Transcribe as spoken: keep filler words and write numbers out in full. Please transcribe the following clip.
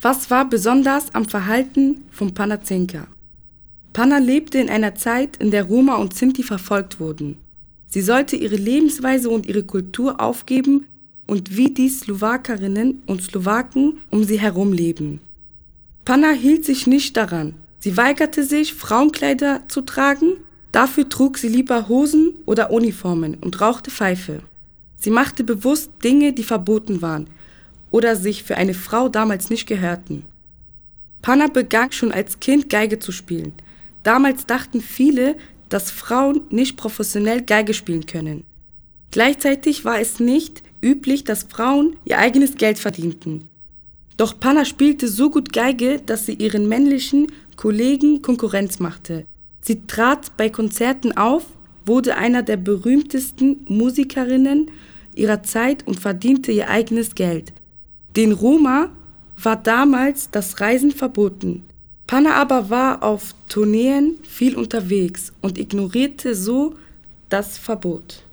Was war besonders am Verhalten von Panna Zenka? Panna lebte in einer Zeit, in der Roma und Sinti verfolgt wurden. Sie sollte ihre Lebensweise und ihre Kultur aufgeben und wie die Slowakerinnen und Slowaken um sie herum leben. Panna hielt sich nicht daran. Sie weigerte sich, Frauenkleider zu tragen, dafür trug sie lieber Hosen oder Uniformen und rauchte Pfeife. Sie machte bewusst Dinge, die verboten waren oder sich für eine Frau damals nicht gehörten. Panna begann schon als Kind Geige zu spielen. Damals dachten viele, dass Frauen nicht professionell Geige spielen können. Gleichzeitig war es nicht üblich, dass Frauen ihr eigenes Geld verdienten. Doch Panna spielte so gut Geige, dass sie ihren männlichen Kollegen Konkurrenz machte. Sie trat bei Konzerten auf, wurde einer der berühmtesten Musikerinnen ihrer Zeit und verdiente ihr eigenes Geld. Den Roma war damals das Reisen verboten. Panna aber war auf Tourneen viel unterwegs und ignorierte so das Verbot.